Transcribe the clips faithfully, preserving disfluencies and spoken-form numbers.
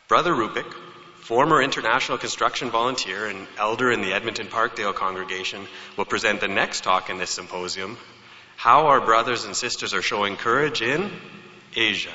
Brother Rupik, former international construction volunteer and elder in the Edmonton Parkdale congregation, will present the next talk in this symposium, How Our Brothers and Sisters Are Showing Courage in Asia.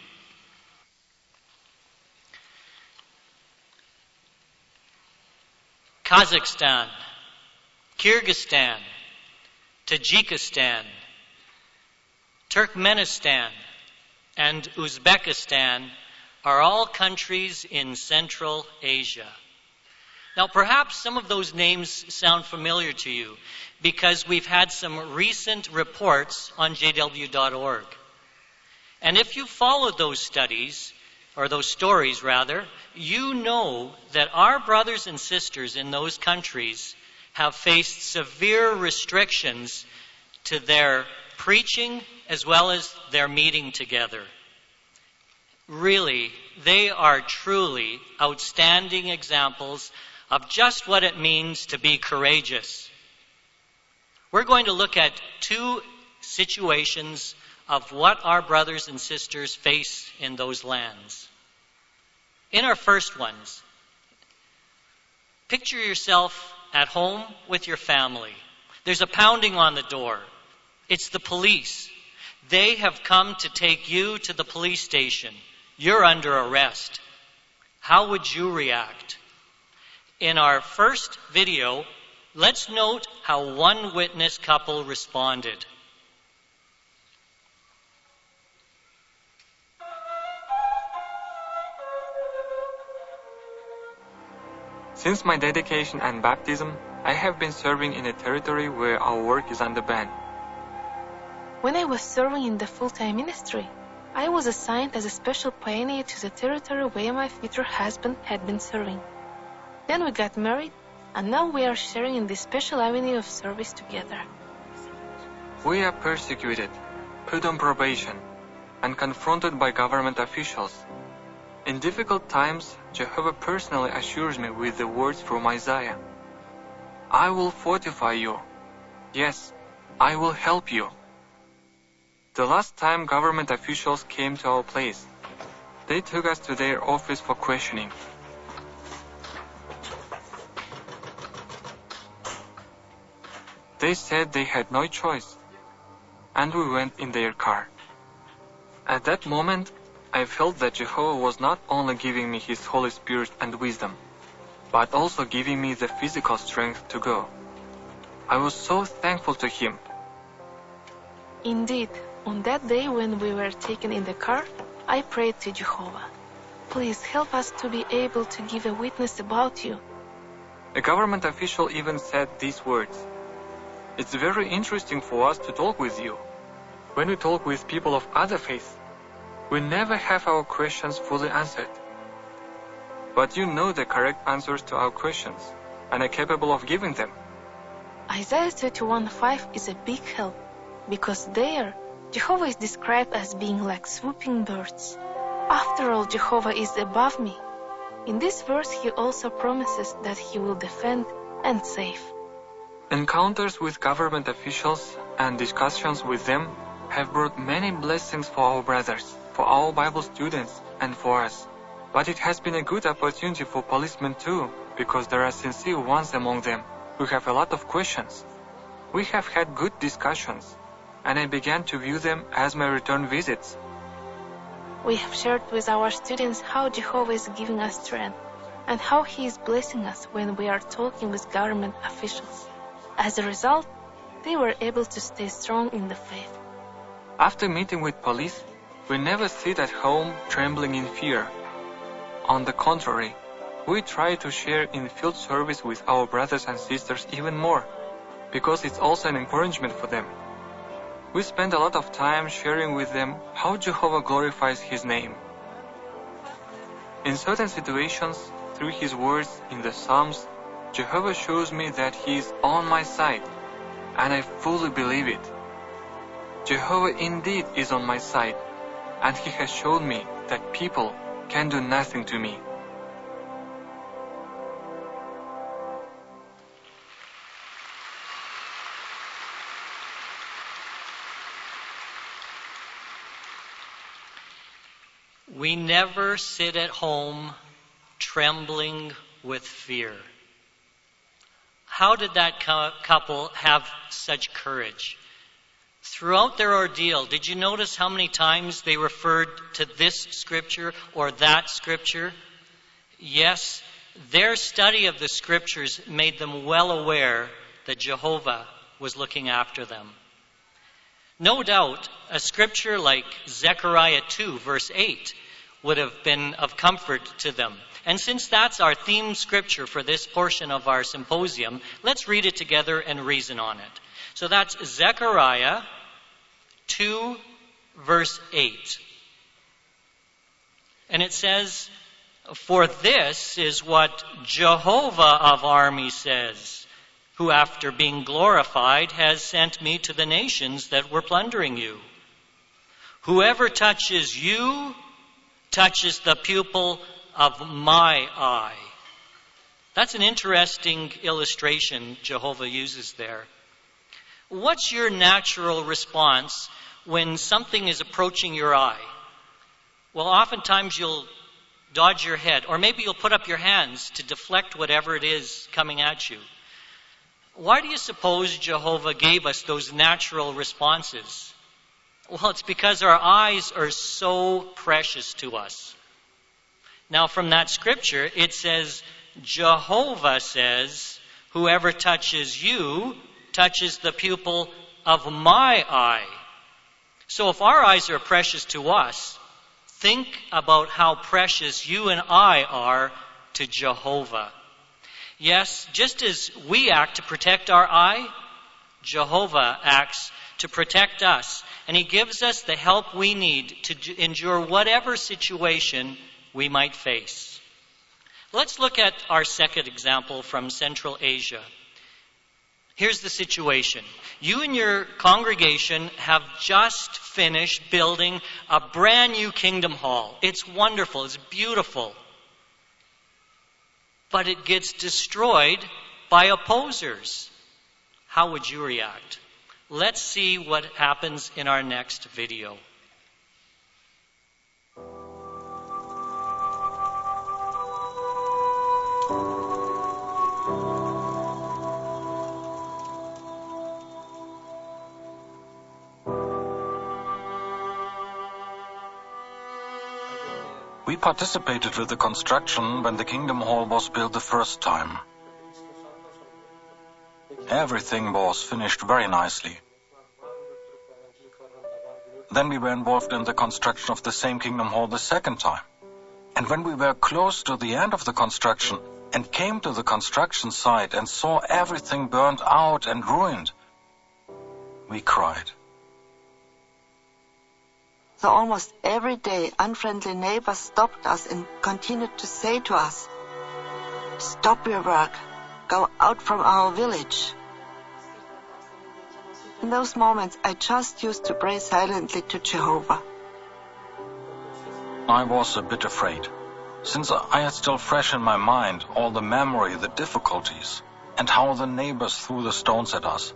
Kazakhstan, Kyrgyzstan, Tajikistan, Turkmenistan, and Uzbekistan are all countries in Central Asia. Now, perhaps some of those names sound familiar to you because we've had some recent reports on J W dot org. And if you followed those studies, or those stories rather, you know that our brothers and sisters in those countries have faced severe restrictions to their preaching as well as their meeting together. Really, they are truly outstanding examples of just what it means to be courageous. We're going to look at two situations of what our brothers and sisters face in those lands. In our first ones, picture yourself at home with your family. There's a pounding on the door. It's the police. They have come to take you to the police station. You're under arrest. How would you react? In our first video, let's note how one witness couple responded. Since my dedication and baptism, I have been serving in a territory where our work is under ban. When I was serving in the full-time ministry, I was assigned as a special pioneer to the territory where my future husband had been serving. Then we got married, and now we are sharing in this special avenue of service together. We are persecuted, put on probation, and confronted by government officials. In difficult times, Jehovah personally assures me with the words from Isaiah, I will fortify you. Yes, I will help you. The last time government officials came to our place, they took us to their office for questioning. They said they had no choice, and we went in their car. At that moment, I felt that Jehovah was not only giving me His Holy Spirit and wisdom, but also giving me the physical strength to go. I was so thankful to Him. Indeed, on that day when we were taken in the car, I prayed to Jehovah, please help us to be able to give a witness about you. A government official even said these words, it's very interesting for us to talk with you. When we talk with people of other faiths, we never have our questions fully answered. But you know the correct answers to our questions and are capable of giving them. Isaiah thirty-one five is a big help because there, Jehovah is described as being like swooping birds. After all, Jehovah is above me. In this verse, He also promises that He will defend and save. Encounters with government officials and discussions with them have brought many blessings for our brothers, for our Bible students, and for us. But it has been a good opportunity for policemen too, because there are sincere ones among them who have a lot of questions. We have had good discussions, and I began to view them as my return visits. We have shared with our students how Jehovah is giving us strength, and how He is blessing us when we are talking with government officials. As a result, they were able to stay strong in the faith. After meeting with police, we never sit at home trembling in fear. On the contrary, we try to share in field service with our brothers and sisters even more, because it's also an encouragement for them. We spend a lot of time sharing with them how Jehovah glorifies His name. In certain situations, through His words in the Psalms, Jehovah shows me that He is on my side, and I fully believe it. Jehovah indeed is on my side, and He has shown me that people can do nothing to me. We never sit at home trembling with fear. How did that couple have such courage? Throughout their ordeal, did you notice how many times they referred to this scripture or that scripture? Yes, their study of the scriptures made them well aware that Jehovah was looking after them. No doubt, a scripture like Zechariah two, verse eight, would have been of comfort to them. And since that's our theme scripture for this portion of our symposium, let's read it together and reason on it. So that's Zechariah two, verse eight. And it says, "For this is what Jehovah of armies says, who after being glorified has sent me to the nations that were plundering you. Whoever touches you touches the pupil of my eye." That's an interesting illustration Jehovah uses there. What's your natural response when something is approaching your eye? Well, oftentimes you'll dodge your head, or maybe you'll put up your hands to deflect whatever it is coming at you. Why do you suppose Jehovah gave us those natural responses? Well, it's because our eyes are so precious to us. Now, from that scripture, it says, Jehovah says, whoever touches you touches the pupil of my eye. So if our eyes are precious to us, think about how precious you and I are to Jehovah. Yes, just as we act to protect our eye, Jehovah acts to protect us. And he gives us the help we need to endure whatever situation we might face. Let's look at our second example from Central Asia. Here's the situation. You and your congregation have just finished building a brand new kingdom hall. It's wonderful. It's beautiful. But it gets destroyed by opposers. How would you react? Let's see what happens in our next video. We participated with the construction when the Kingdom Hall was built the first time. Everything was finished very nicely. Then we were involved in the construction of the same Kingdom Hall the second time. And when we were close to the end of the construction and came to the construction site and saw everything burned out and ruined, we cried. So almost every day, unfriendly neighbors stopped us and continued to say to us, "Stop your work. Go out from our village." In those moments, I just used to pray silently to Jehovah. I was a bit afraid, since I had still fresh in my mind all the memory, the difficulties, and how the neighbors threw the stones at us.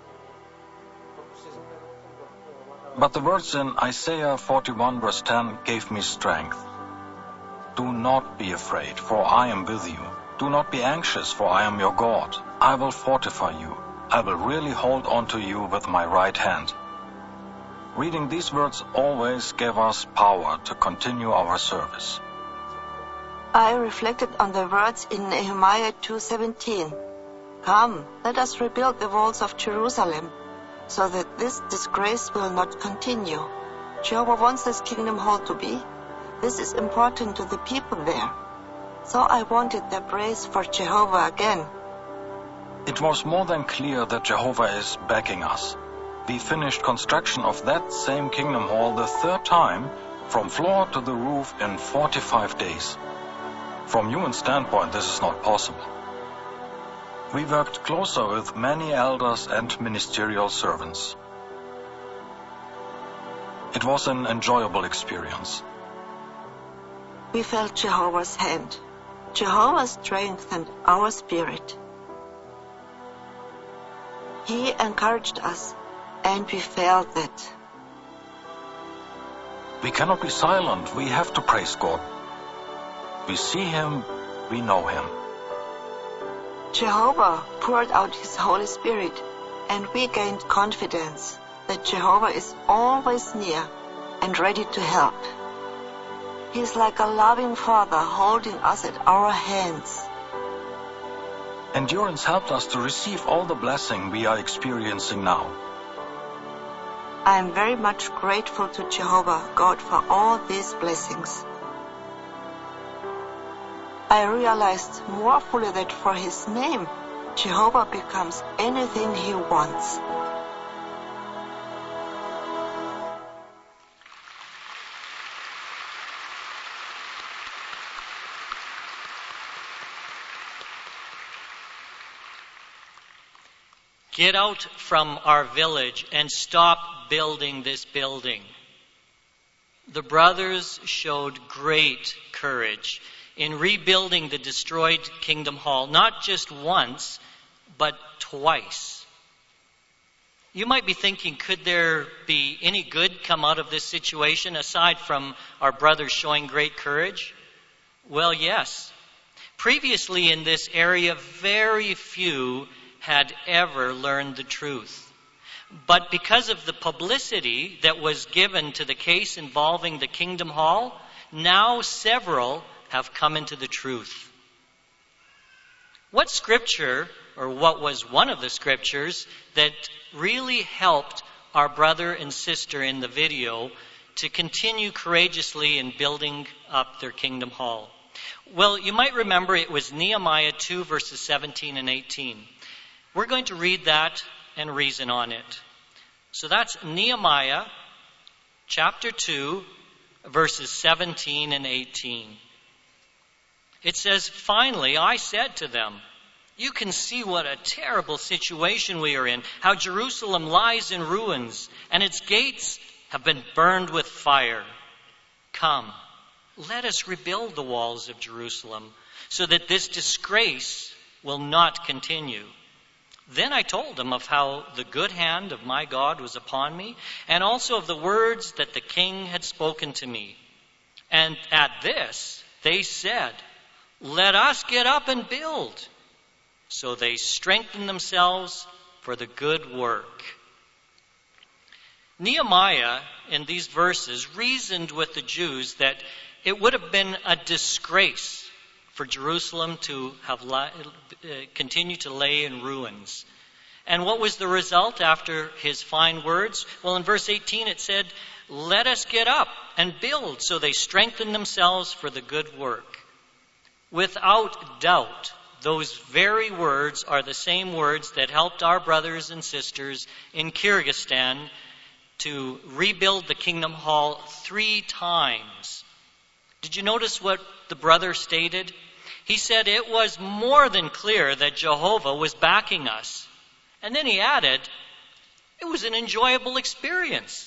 But the words in Isaiah forty-one verse ten gave me strength. Do not be afraid, for I am with you. Do not be anxious, for I am your God. I will fortify you. I will really hold on to you with my right hand. Reading these words always gave us power to continue our service. I reflected on the words in Nehemiah two seventeen. Come, let us rebuild the walls of Jerusalem, so that this disgrace will not continue. Jehovah wants this kingdom hall to be. This is important to the people there. So I wanted their praise for Jehovah again. It was more than clear that Jehovah is backing us. We finished construction of that same kingdom hall the third time, from floor to the roof in forty-five days. From human standpoint, this is not possible. We worked closer with many elders and ministerial servants. It was an enjoyable experience. We felt Jehovah's hand. Jehovah strengthened our spirit. He encouraged us, and we felt that. We cannot be silent. We have to praise God. We see him, we know him. Jehovah poured out his Holy Spirit, and we gained confidence that Jehovah is always near and ready to help. He is like a loving father holding us at our hands. Endurance helped us to receive all the blessing we are experiencing now. I am very much grateful to Jehovah God for all these blessings. I realized more fully that for his name, Jehovah becomes anything he wants. Get out from our village and stop building this building. The brothers showed great courage in rebuilding the destroyed Kingdom Hall, not just once, but twice. You might be thinking, could there be any good come out of this situation aside from our brothers showing great courage? Well, yes. Previously in this area, very few had ever learned the truth. But because of the publicity that was given to the case involving the Kingdom Hall, now several have come into the truth. What scripture, or what was one of the scriptures, that really helped our brother and sister in the video to continue courageously in building up their Kingdom Hall? Well, you might remember it was Nehemiah two, verses seventeen and eighteen. We're going to read that and reason on it. So that's Nehemiah chapter two, verses seventeen and eighteen. It says, "Finally, I said to them, you can see what a terrible situation we are in, how Jerusalem lies in ruins, and its gates have been burned with fire. Come, let us rebuild the walls of Jerusalem, so that this disgrace will not continue." Then I told them of how the good hand of my God was upon me, and also of the words that the king had spoken to me. And at this they said, "Let us get up and build." So they strengthened themselves for the good work. Nehemiah, in these verses, reasoned with the Jews that it would have been a disgrace for Jerusalem to have li- uh, continued to lay in ruins. And what was the result after his fine words? Well, in verse eighteen it said, "Let us get up and build." So they strengthened themselves for the good work. Without doubt, those very words are the same words that helped our brothers and sisters in Kyrgyzstan to rebuild the Kingdom Hall three times. Did you notice what the brother stated? He said it was more than clear that Jehovah was backing us. And then he added, it was an enjoyable experience.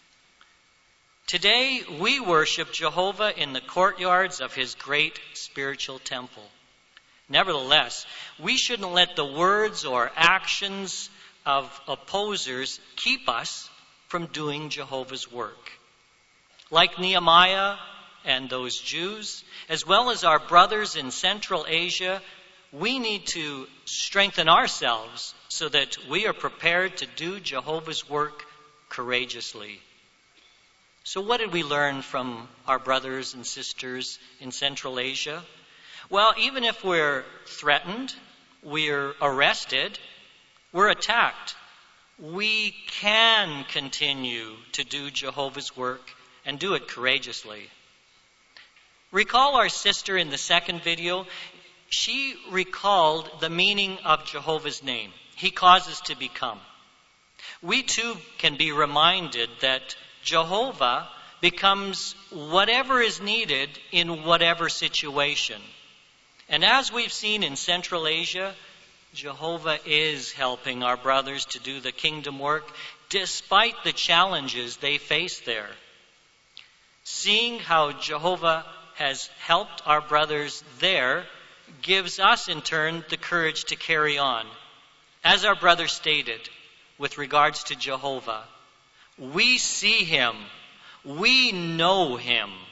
Today, we worship Jehovah in the courtyards of his great spiritual temple. Nevertheless, we shouldn't let the words or actions of opposers keep us from doing Jehovah's work. Like Nehemiah and those Jews, as well as our brothers in Central Asia, we need to strengthen ourselves so that we are prepared to do Jehovah's work courageously. So what did we learn from our brothers and sisters in Central Asia? Well, even if we're threatened, we're arrested, we're attacked, we can continue to do Jehovah's work and do it courageously. Recall our sister in the second video. She recalled the meaning of Jehovah's name. He causes to become. We too can be reminded that Jehovah becomes whatever is needed in whatever situation. And as we've seen in Central Asia, Jehovah is helping our brothers to do the kingdom work despite the challenges they face there. Seeing how Jehovah has helped our brothers there gives us in turn the courage to carry on. As our brother stated with regards to Jehovah, we see him, we know him,